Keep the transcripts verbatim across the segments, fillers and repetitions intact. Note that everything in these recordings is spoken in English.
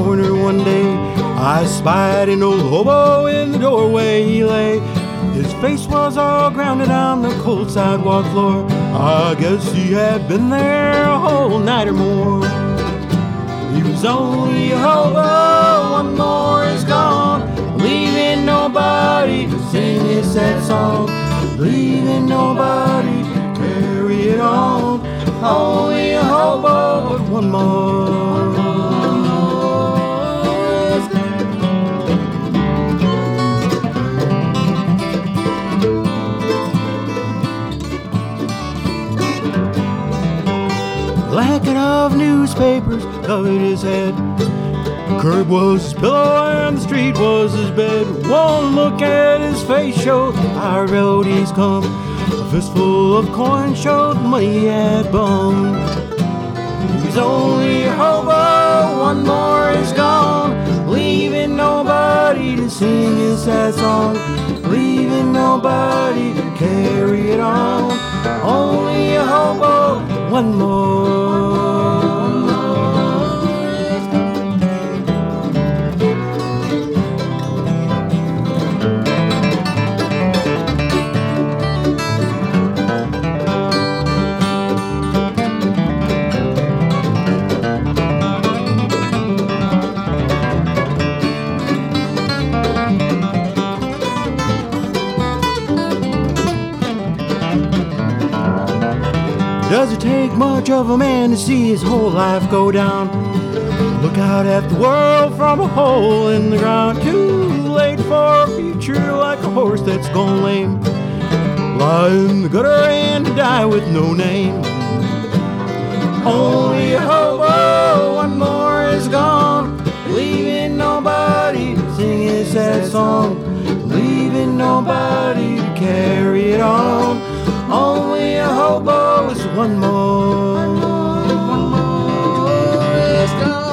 corner one day, I spied an old hobo in the doorway he lay. His face was all grounded on the cold sidewalk floor. I guess he had been there a whole night or more. He was only a hobo, one more is gone, leaving nobody to sing his sad song, leaving nobody to carry it on. Only a hobo, but one more. Blanket of newspapers covered his head. The curb was his pillow and the street was his bed. One look at his face showed our road he's come. A fistful of coin showed money he had bum. He's only a hobo, one more is gone, leaving nobody to sing his sad song, leaving nobody to carry it on. Only a hobo, one more. Does it take much of a man to see his whole life go down? Look out at the world from a hole in the ground. Too late for a future like a horse that's gone lame. Lie in the gutter and die with no name. Only a hobo, one more is gone, leaving nobody to sing his sad song, leaving nobody to carry it on. Only a hobo is one more. One more, one more, let's go.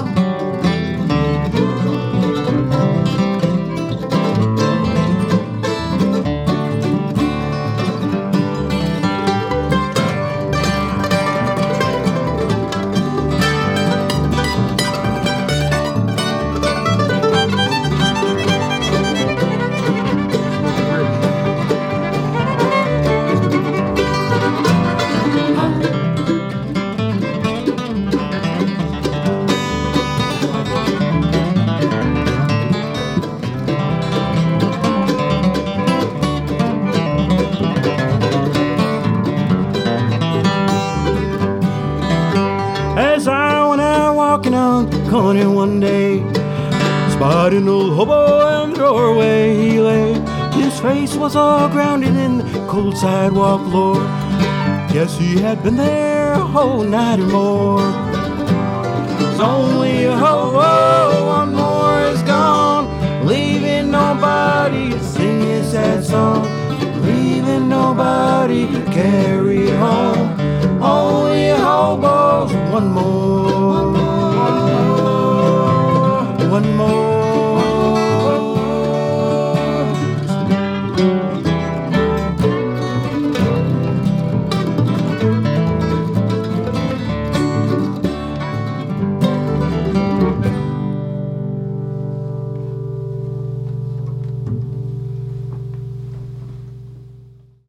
As I went out walking on the corner one day, spotted an old hobo in the doorway he lay. His face was all grounded in the cold sidewalk floor. Guess he had been there a whole night or more. It's only a hobo,